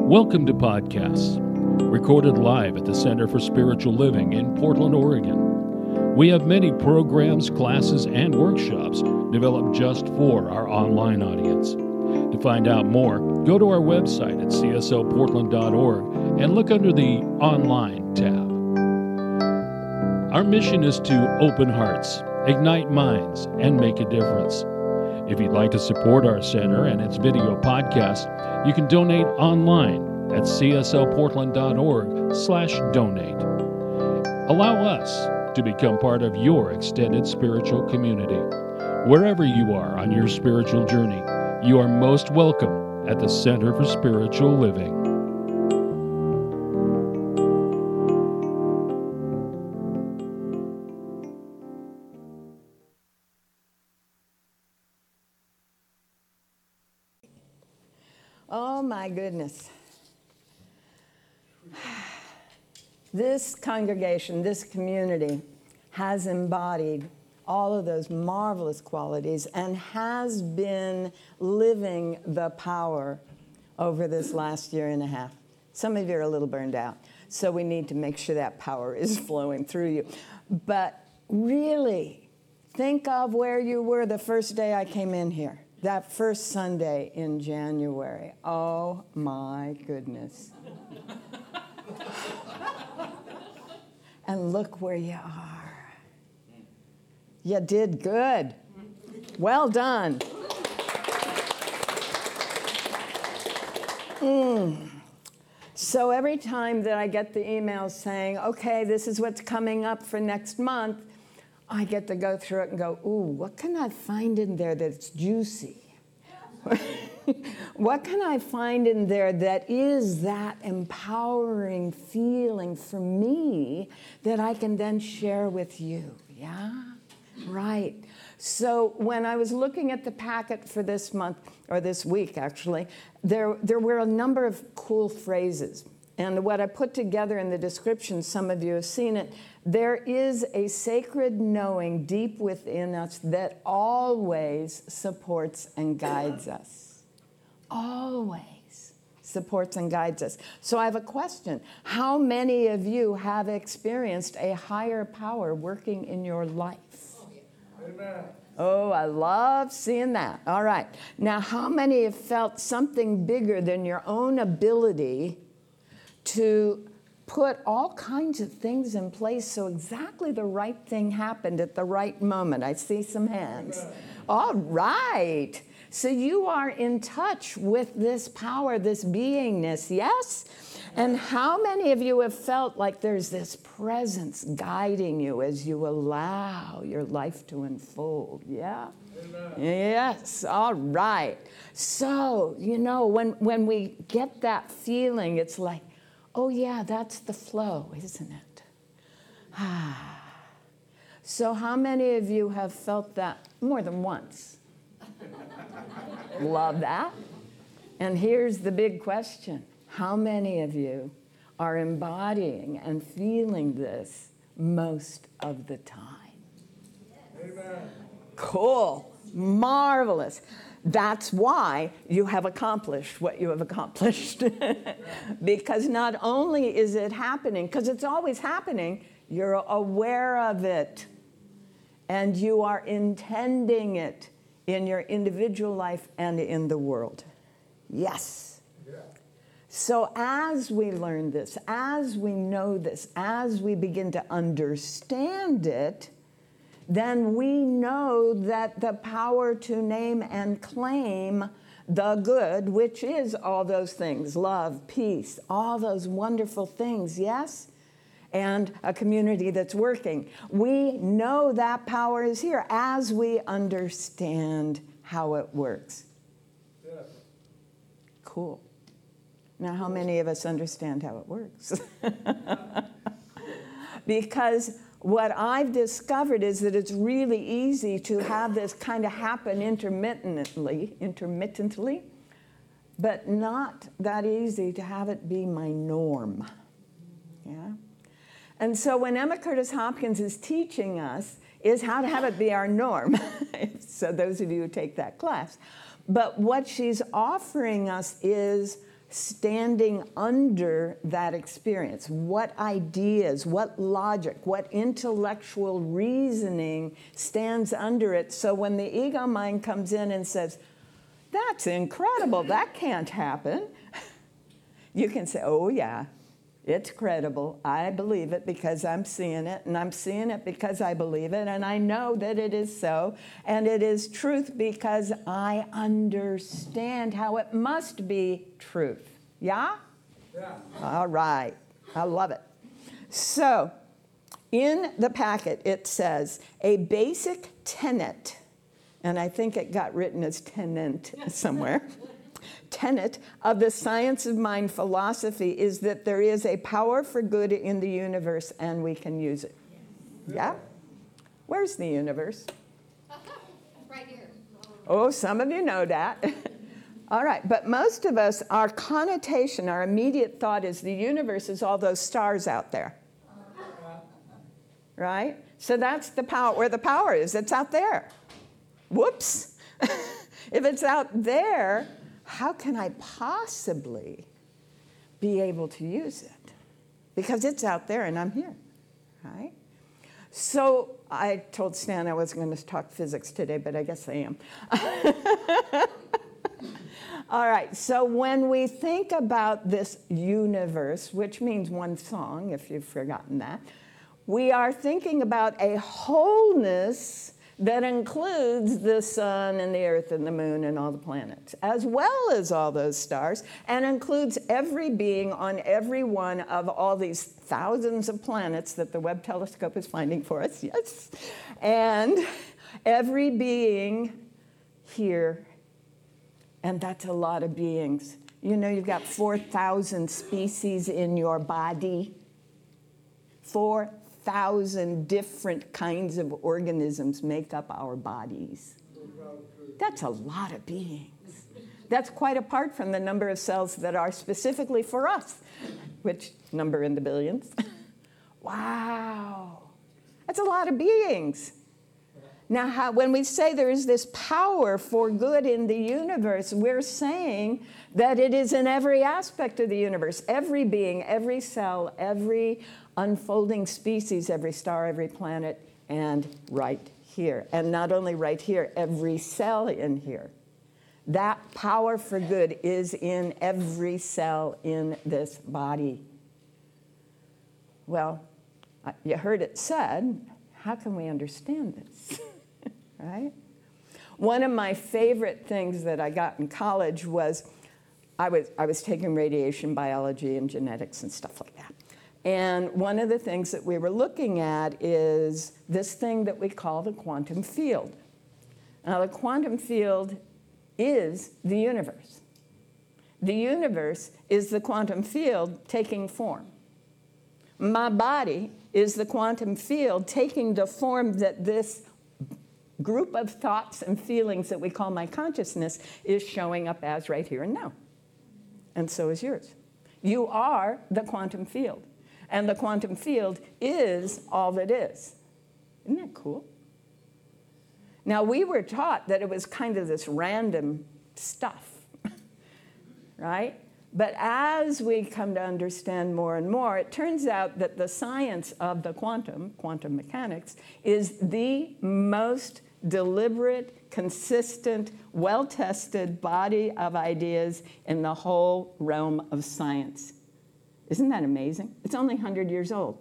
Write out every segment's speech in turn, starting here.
Welcome to Podcasts, recorded live at the Center for Spiritual Living in Portland, Oregon. We have many programs, classes, and workshops developed just for our online audience. To find out more, go to our website at csoportland.org and look under the Online tab. Our mission is to open hearts, ignite minds, and make a difference. If you'd like to support our center and its video podcast, you can donate online at csoportland.org/donate. Allow us to become part of your extended spiritual community. Wherever you are on your spiritual journey, you are most welcome at the Center for Spiritual Living. Oh my goodness. This congregation, this community has embodied all of those marvelous qualities and has been living the power over this last year and a half. Some of you are a little burned out, so we need to make sure that power is flowing through you. But really, think of where you were the first day I came in here. That first Sunday in January. Oh my goodness. And look where you are. You did good. Well done. So every time that I get the emails saying, okay, this is what's coming up for next month, I get to go through it and go, ooh, what can I find in there that's juicy? What can I find in there that is that empowering feeling for me that I can then share with you? Yeah? Right. So when I was looking at the packet for this month, or this week actually, there were a number of cool phrases. And what I put together in the description, some of you have seen it, there is a sacred knowing deep within us that always supports and guides us. Always supports and guides us. So I have a question. How many of you have experienced a higher power working in your life? Amen. Oh, I love seeing that. All right. Now, how many have felt something bigger than your own ability to put all kinds of things in place so exactly the right thing happened at the right moment? I see some hands. All right. So you are in touch with this power, this beingness, yes? And how many of you have felt like there's this presence guiding you as you allow your life to unfold? Yeah? Amen. Yes, all right. So, you know, when we get that feeling, it's like, oh yeah, that's the flow, isn't it? So how many of you have felt that more than once? Love that. And here's the big question. How many of you are embodying and feeling this most of the time? Amen. Cool. Marvelous. That's why you have accomplished what you have accomplished. Because not only is it happening, because it's always happening, you're aware of it. And you are intending it in your individual life and in the world. Yes. Yeah. So as we learn this, as we know this, as we begin to understand it, then we know that the power to name and claim the good, which is all those things, love, peace, all those wonderful things, yes? And a community that's working. We know that power is here as we understand how it works. Yeah. Cool. Now, how many of us understand how it works? Because what I've discovered is that it's really easy to have this kind of happen intermittently, but not that easy to have it be my norm. Yeah? And so when Emma Curtis Hopkins is teaching us is how to have it be our norm. So those of you who take that class. But what she's offering us is standing under that experience? What ideas, what logic, what intellectual reasoning stands under it? So when the ego mind comes in and says, that's incredible, that can't happen, you can say, oh yeah, it's credible. I believe it because I'm seeing it, and I'm seeing it because I believe it, and I know that it is so, and it is truth because I understand how it must be truth. Yeah? Yeah. All right. I love it. So, in the packet, it says, a basic tenet, and I think it got written as tenant somewhere. Tenet of the science of mind philosophy is that there is a power for good in the universe and we can use it. Yeah? Where's the universe? Right here. Oh, some of you know that. All right, but most of us, our connotation, our immediate thought is the universe is all those stars out there. Right? So that's the power, where the power is. It's out there. Whoops. If it's out there, how can I possibly be able to use it? Because it's out there and I'm here, right? So I told Stan I wasn't going to talk physics today, but I guess I am. All right, so when we think about this universe, which means one song, if you've forgotten that, we are thinking about a wholeness that includes the sun and the earth and the moon and all the planets, as well as all those stars, and includes every being on every one of all these thousands of planets that the Webb telescope is finding for us, yes, and every being here, and that's a lot of beings. You know, you've got 4,000 species in your body, 4,000 different kinds of organisms make up our bodies. That's a lot of beings. That's quite apart from the number of cells that are specifically for us, which number in the billions. Wow. That's a lot of beings. Now, when we say there is this power for good in the universe, we're saying that it is in every aspect of the universe, every being, every cell, every unfolding species, every star, every planet, and right here. And not only right here, every cell in here. That power for good is in every cell in this body. Well, you heard it said, how can we understand this? Right? One of my favorite things that I got in college was I was taking radiation biology and genetics and stuff like that. And one of the things that we were looking at is this thing that we call the quantum field. Now, the quantum field is the universe. The universe is the quantum field taking form. My body is the quantum field taking the form that this group of thoughts and feelings that we call my consciousness is showing up as right here and now. And so is yours. You are the quantum field. And the quantum field is all that is. Isn't that cool? Now, we were taught that it was kind of this random stuff, right? But as we come to understand more and more, it turns out that the science of the quantum mechanics, is the most deliberate, consistent, well-tested body of ideas in the whole realm of science. Isn't that amazing? It's only 100 years old.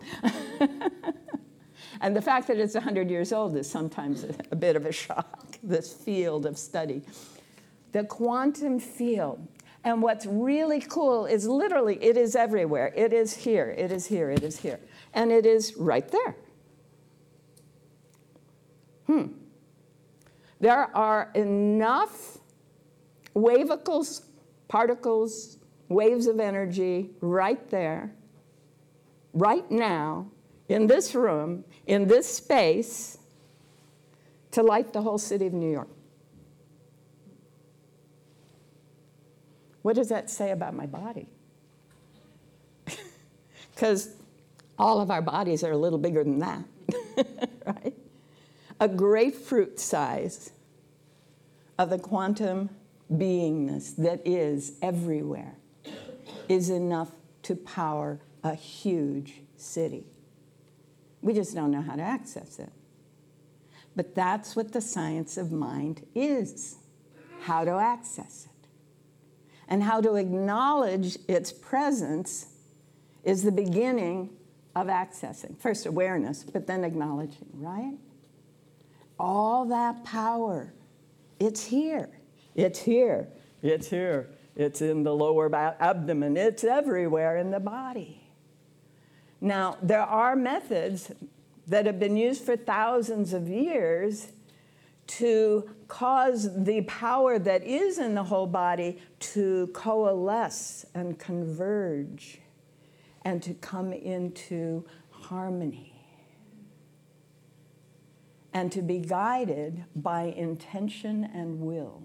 And the fact that it's 100 years old is sometimes a bit of a shock, this field of study. The quantum field. And what's really cool is literally it is everywhere. It is here, it is here, it is here. And it is right there. There are enough wavicles, particles, waves of energy right there, right now, in this room, in this space, to light the whole city of New York. What does that say about my body? Because all of our bodies are a little bigger than that, right? A grapefruit size of the quantum beingness that is everywhere. is enough to power a huge city. We just don't know how to access it. But that's what the science of mind is, how to access it. And how to acknowledge its presence is the beginning of accessing. First awareness, but then acknowledging, right? All that power, it's here. It's here. It's here. It's in the lower abdomen. It's everywhere in the body. Now, there are methods that have been used for thousands of years to cause the power that is in the whole body to coalesce and converge and to come into harmony and to be guided by intention and will.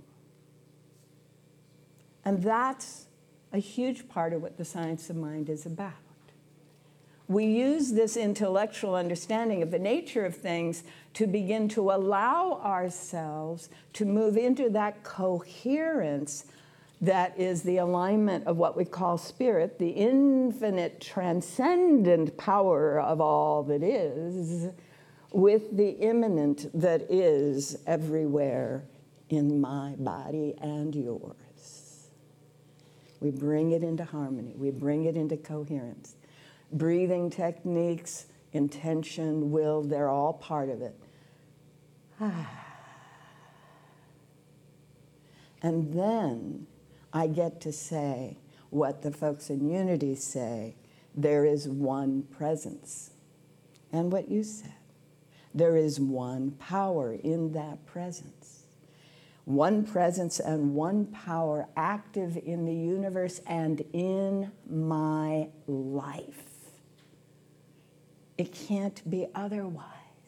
And that's a huge part of what the science of mind is about. We use this intellectual understanding of the nature of things to begin to allow ourselves to move into that coherence that is the alignment of what we call spirit, the infinite transcendent power of all that is, with the immanent that is everywhere in my body and yours. We bring it into harmony. We bring it into coherence. Breathing techniques, intention, will, they're all part of it. And then I get to say what the folks in Unity say, there is one presence. And what you said, there is one power in that presence. One presence and one power active in the universe and in my life. It can't be otherwise.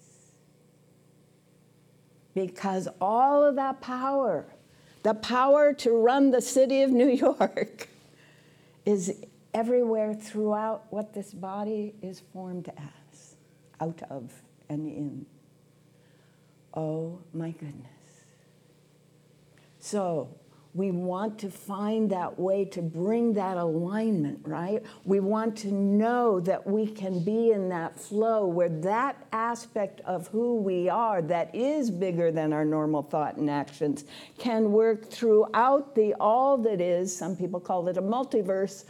Because all of that power, the power to run the city of New York, is everywhere throughout what this body is formed as, out of and in. Oh my goodness. So we want to find that way to bring that alignment, right? We want to know that we can be in that flow where that aspect of who we are that is bigger than our normal thought and actions can work throughout the all that is, some people call it a multiverse,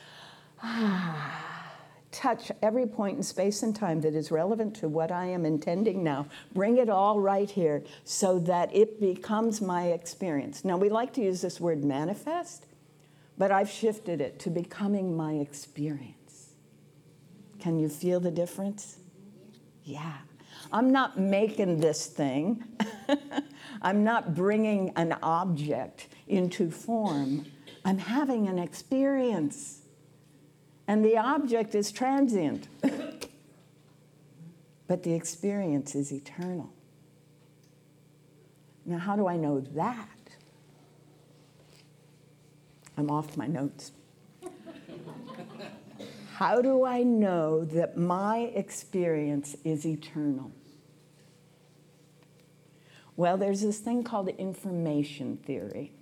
touch every point in space and time that is relevant to what I am intending now. Bring it all right here so that it becomes my experience. Now, we like to use this word manifest, but I've shifted it to becoming my experience. Can you feel the difference? Yeah. I'm not making this thing. I'm not bringing an object into form. I'm having an experience. And the object is transient, but the experience is eternal. Now, how do I know that? I'm off my notes. How do I know that my experience is eternal? Well, there's this thing called information theory.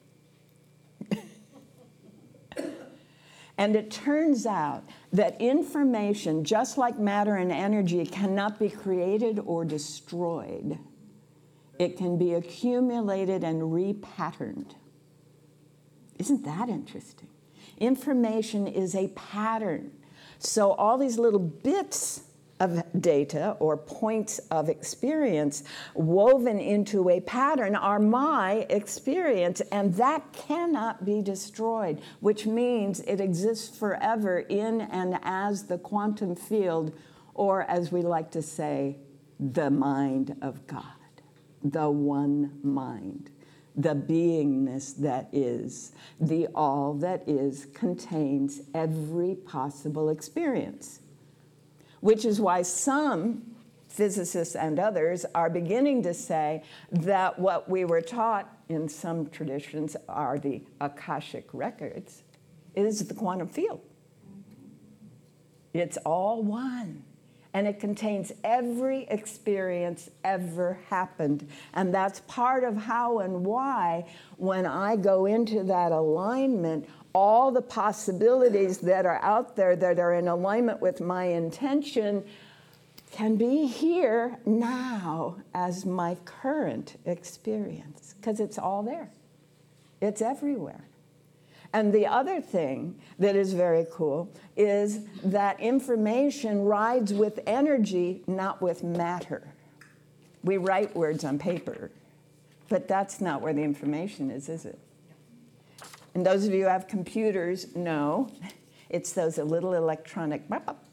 And it turns out that information, just like matter and energy, cannot be created or destroyed. It can be accumulated and repatterned. Isn't that interesting? Information is a pattern. So all these little bits of data or points of experience woven into a pattern are my experience, and that cannot be destroyed, which means it exists forever in and as the quantum field, or as we like to say, the mind of God, the one mind, the beingness that is, the all that is contains every possible experience. Which is why some physicists and others are beginning to say that what we were taught in some traditions are the Akashic records is the quantum field. It's all one. And it contains every experience ever happened. And that's part of how and why, when I go into that alignment, all the possibilities that are out there that are in alignment with my intention can be here now as my current experience, because it's all there. It's everywhere. And the other thing that is very cool is that information rides with energy, not with matter. We write words on paper, but that's not where the information is it? And those of you who have computers know it's those little electronic,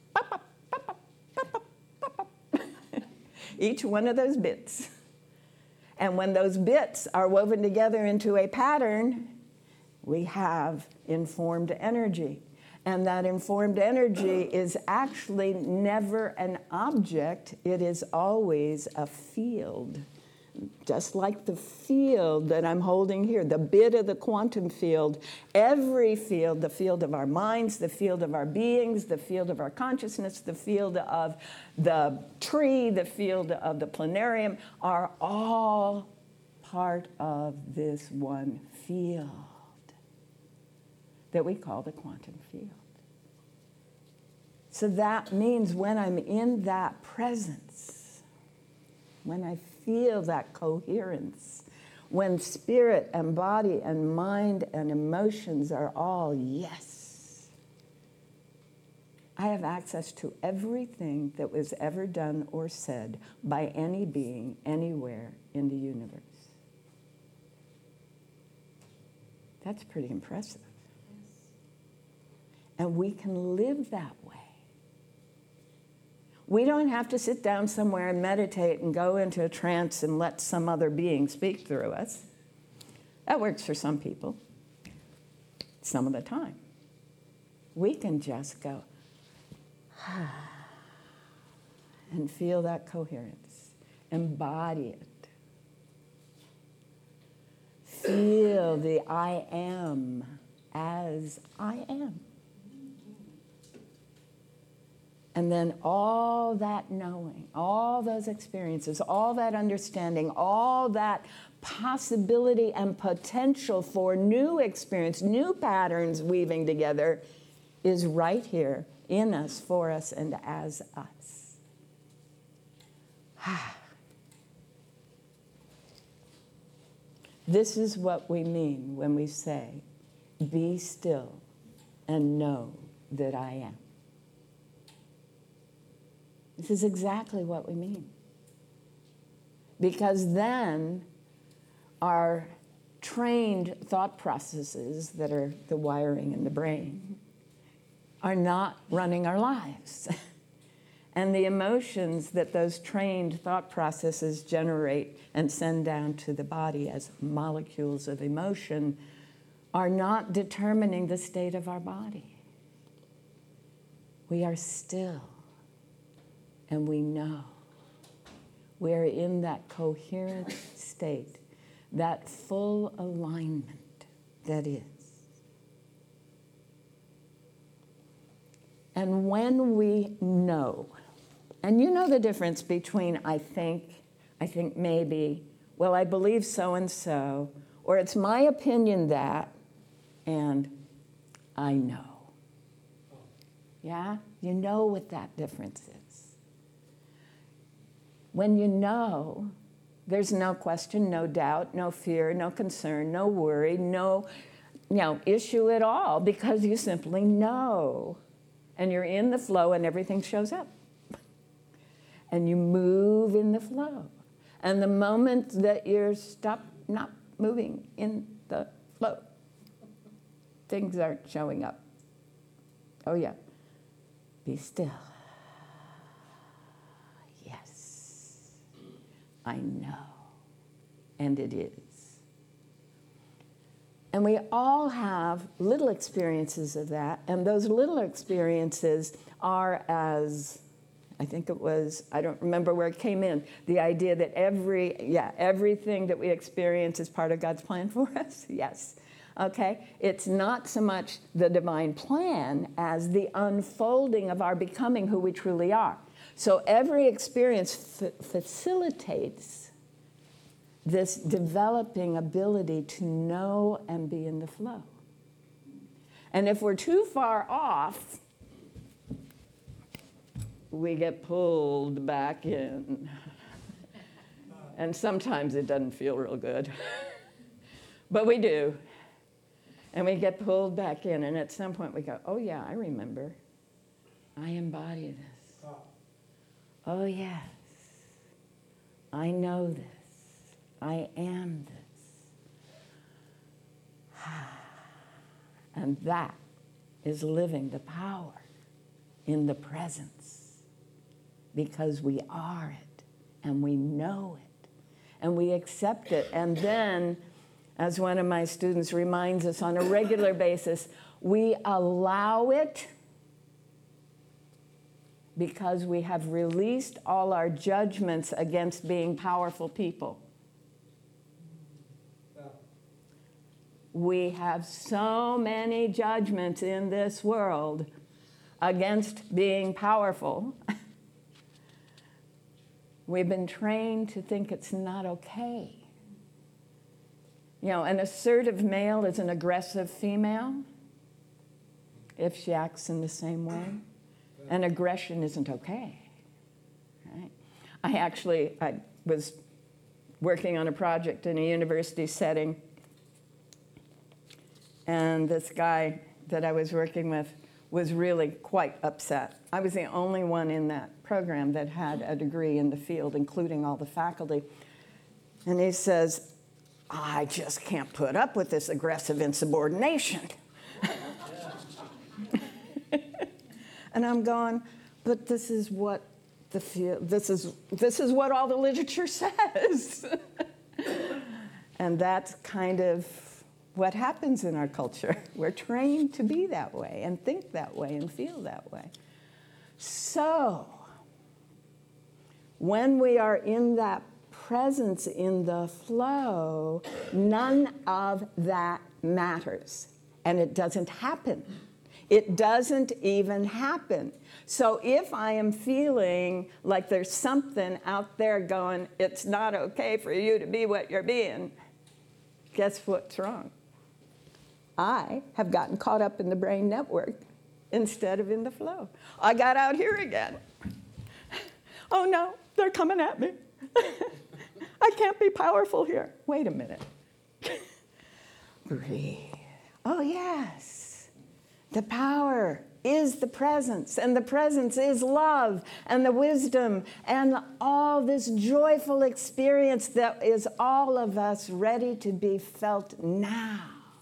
each one of those bits. And when those bits are woven together into a pattern, we have informed energy. And that informed energy is actually never an object, it is always a field. Just like the field that I'm holding here, the bit of the quantum field, every field, the field of our minds, the field of our beings, the field of our consciousness, the field of the tree, the field of the planarium, are all part of this one field that we call the quantum field. So that means when I'm in that presence, when I feel that coherence, when spirit and body and mind and emotions are all yes, I have access to everything that was ever done or said by any being anywhere in the universe. That's pretty impressive. And we can live that way. We don't have to sit down somewhere and meditate and go into a trance and let some other being speak through us. That works for some people, some of the time. We can just go, and feel that coherence, embody it. Feel the I am as I am. And then all that knowing, all those experiences, all that understanding, all that possibility and potential for new experience, new patterns weaving together is right here in us, for us, and as us. This is what we mean when we say, be still and know that I am. This is exactly what we mean. Because then our trained thought processes that are the wiring in the brain are not running our lives. And the emotions that those trained thought processes generate and send down to the body as molecules of emotion are not determining the state of our body. We are still. And we know we're in that coherent state, that full alignment that is. And when we know, and you know the difference between I think maybe, well, I believe so-and-so, or it's my opinion that, and I know. Yeah? You know what that difference is. When you know, there's no question, no doubt, no fear, no concern, no worry, no issue at all, because you simply know. And you're in the flow and everything shows up. And you move in the flow. And the moment that you're not moving in the flow, things aren't showing up. Oh yeah, be still. I know, and it is. And we all have little experiences of that, and those little experiences are as, I think it was, I don't remember where it came in, the idea that everything that we experience is part of God's plan for us, yes. Okay, it's not so much the divine plan as the unfolding of our becoming who we truly are. So every experience facilitates this developing ability to know and be in the flow. And if we're too far off, we get pulled back in. And sometimes it doesn't feel real good. But we do. And we get pulled back in. And at some point we go, oh yeah, I remember. I embody this. Oh yes. I know this. I am this. And that is living the power in the presence, because we are it and we know it and we accept it. And then, as one of my students reminds us on a regular basis, we allow it because we have released all our judgments against being powerful people. We have so many judgments in this world against being powerful. We've been trained to think it's not okay. You know, an assertive male is an aggressive female if she acts in the same way. And aggression isn't okay. Right? I was working on a project in a university setting, and this guy that I was working with was really quite upset. I was the only one in that program that had a degree in the field, including all the faculty. And he says, I just can't put up with this aggressive insubordination. And I'm going, but this is what the field, this is what all the literature says. And that's kind of what happens in our culture. We're trained to be that way and think that way and feel that way. So, when we are in that presence, in the flow, none of that matters. And it doesn't happen. It doesn't even happen. So if I am feeling like there's something out there going, it's not okay for you to be what you're being, guess what's wrong? I have gotten caught up in the brain network instead of in the flow. I got out here again. Oh no, they're coming at me. I can't be powerful here. Wait a minute. Breathe. Oh yes, the power is the presence, and the presence is love and the wisdom and all this joyful experience that is all of us ready to be felt now.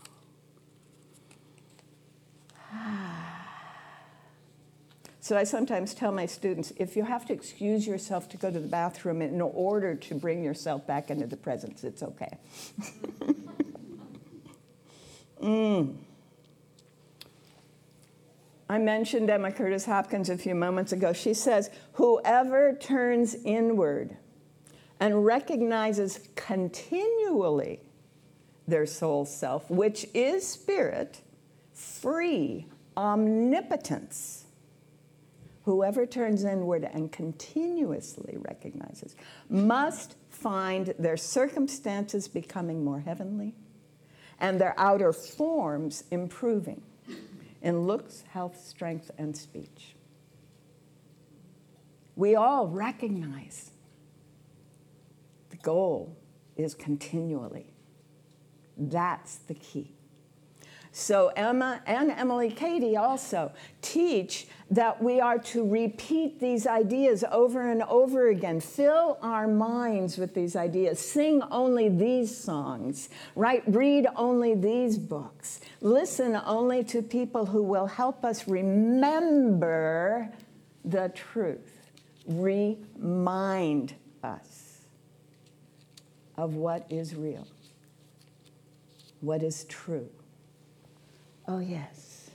So I sometimes tell my students, if you have to excuse yourself to go to the bathroom in order to bring yourself back into the presence, it's okay. I mentioned Emma Curtis Hopkins a few moments ago. She says, whoever turns inward and recognizes continually their soul self, which is spirit, free, omnipotence, whoever turns inward and continuously recognizes must find their circumstances becoming more heavenly and their outer forms improving in looks, health, strength, and speech. We all recognize the goal is continually. That's the key. So Emma and Emily Cady also teach that we are to repeat these ideas over and over again, fill our minds with these ideas, sing only these songs, right? Read only these books, listen only to people who will help us remember the truth, remind us of what is real, what is true. Oh, yes.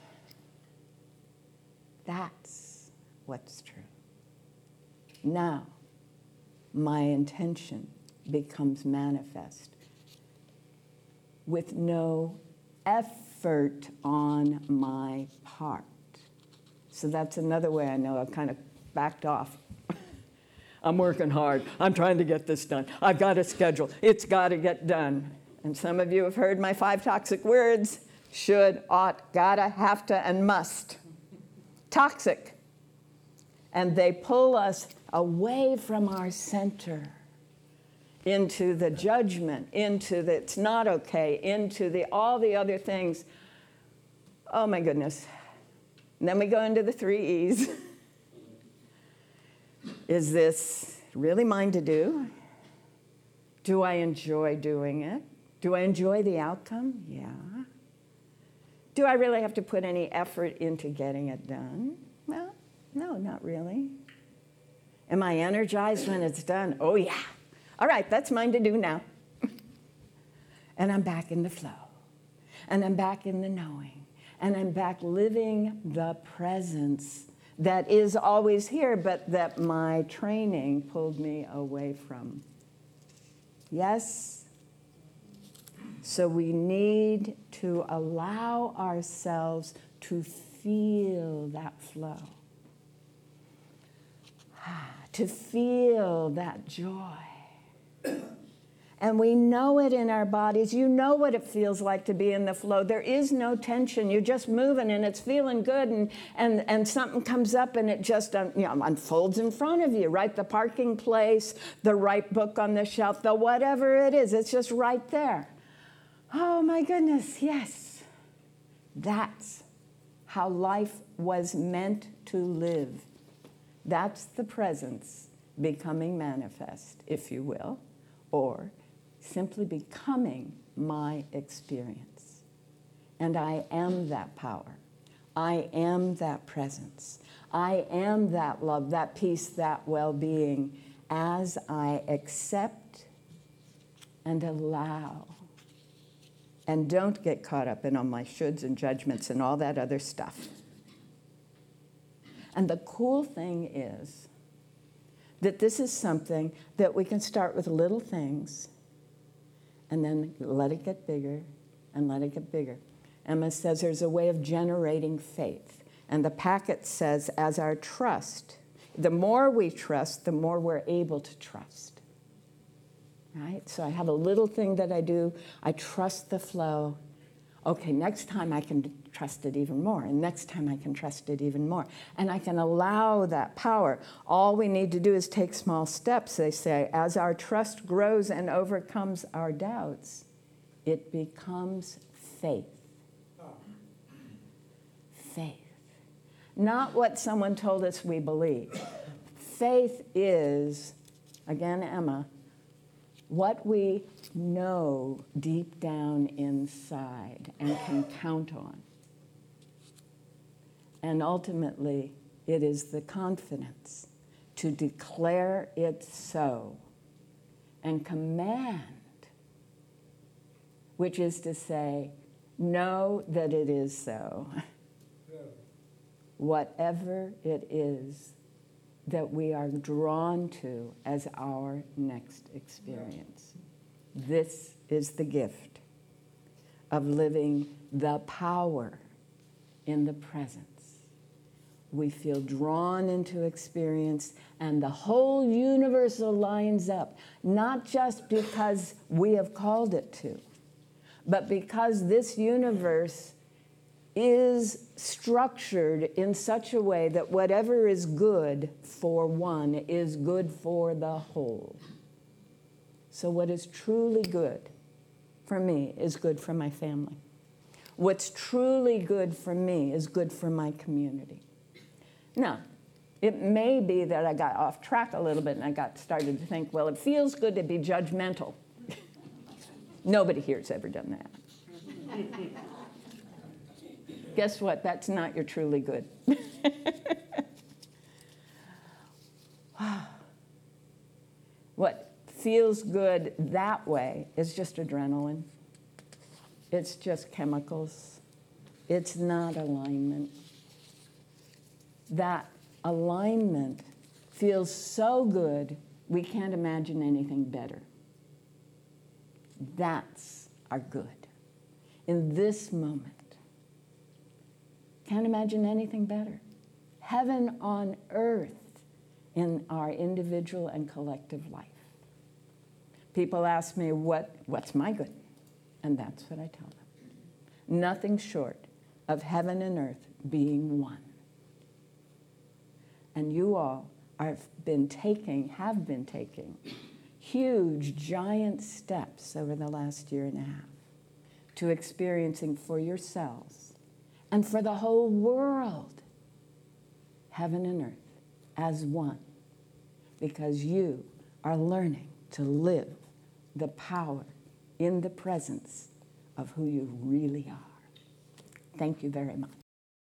That's what's true. Now, my intention becomes manifest with no effort on my part. So that's another way I know I've kind of backed off. I'm working hard. I'm trying to get this done. I've got a schedule. It's got to get done. And some of you have heard my 5 toxic words: should, ought, gotta, have to, and must. Toxic. And they pull us away from our center into the judgment, into the it's not okay, into the all the other things. Oh my goodness. And then we go into the 3 E's. Is this really mine to do? Do I enjoy doing it? Do I enjoy the outcome? Yeah. Do I really have to put any effort into getting it done? Well, no, not really. Am I energized when it's done? Oh, yeah. All right, that's mine to do now. And I'm back in the flow. And I'm back in the knowing. And I'm back living the presence that is always here, but that my training pulled me away from. Yes? So we need to allow ourselves to feel that flow, to feel that joy. And we know it in our bodies. You know what it feels like to be in the flow. There is no tension. You're just moving and it's feeling good, and something comes up and it just unfolds in front of you, right? The parking place, the right book on the shelf, the whatever it is, it's just right there. Oh my goodness, yes. That's how life was meant to live. That's the presence becoming manifest, if you will, or simply becoming my experience. And I am that power. I am that presence. I am that love, that peace, that well-being, as I accept and allow. And don't get caught up in all my shoulds and judgments and all that other stuff. And the cool thing is that this is something that we can start with little things and then let it get bigger and let it get bigger. Emma says there's a way of generating faith. And the packet says, as our trust, the more we trust, the more we're able to trust. Right? So I have a little thing that I do. I trust the flow. Okay, next time I can trust it even more, and next time I can trust it even more. And I can allow that power. All we need to do is take small steps. They say, as our trust grows and overcomes our doubts, it becomes faith. Faith. Not what someone told us we believe. Faith is, again, Emma, what we know deep down inside and can count on. And ultimately, it is the confidence to declare it so and command, which is to say, know that it is so. Whatever it is that we are drawn to as our next experience. This is the gift of living the power in the presence. We feel drawn into experience, and the whole universe lines up, not just because we have called it to, but because this universe is structured in such a way that whatever is good for one is good for the whole. So what is truly good for me is good for my family. What's truly good for me is good for my community. Now, it may be that I got off track a little bit and I got started to think, well, it feels good to be judgmental. Nobody here has ever done that. Guess what? That's not your truly good. What feels good that way is just adrenaline. It's just chemicals. It's not alignment. That alignment feels so good, we can't imagine anything better. That's our good. In this moment, can't imagine anything better. Heaven on earth in our individual and collective life. People ask me, what's my good? And that's what I tell them. Nothing short of heaven and earth being one. And you all have been taking huge, giant steps over the last year and a half to experiencing for yourselves and for the whole world heaven and earth as one, because you are learning to live the power in the presence of who you really are. Thank you very much.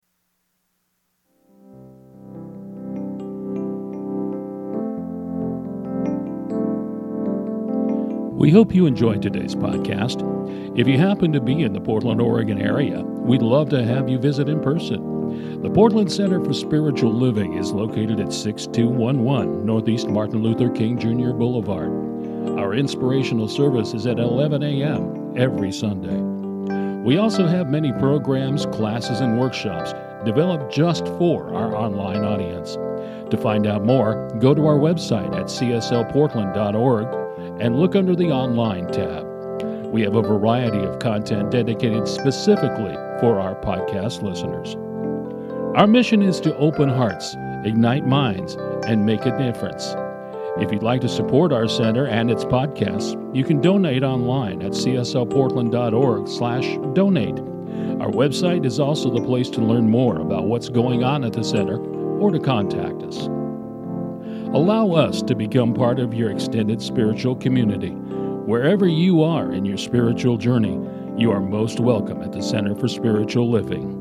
We hope you enjoyed today's podcast. If you happen to be in the Portland, Oregon area, we'd love to have you visit in person. The Portland Center for Spiritual Living is located at 6211 Northeast Martin Luther King Jr. Boulevard. Our inspirational service is at 11 a.m. every Sunday. We also have many programs, classes, and workshops developed just for our online audience. To find out more, go to our website at cslportland.org and look under the Online tab. We have a variety of content dedicated specifically for our podcast listeners. Our mission is to open hearts, ignite minds, and make a difference. If you'd like to support our center and its podcasts, you can donate online at cslportland.org/donate. Our website is also the place to learn more about what's going on at the center or to contact us. Allow us to become part of your extended spiritual community. Wherever you are in your spiritual journey, you are most welcome at the Center for Spiritual Living.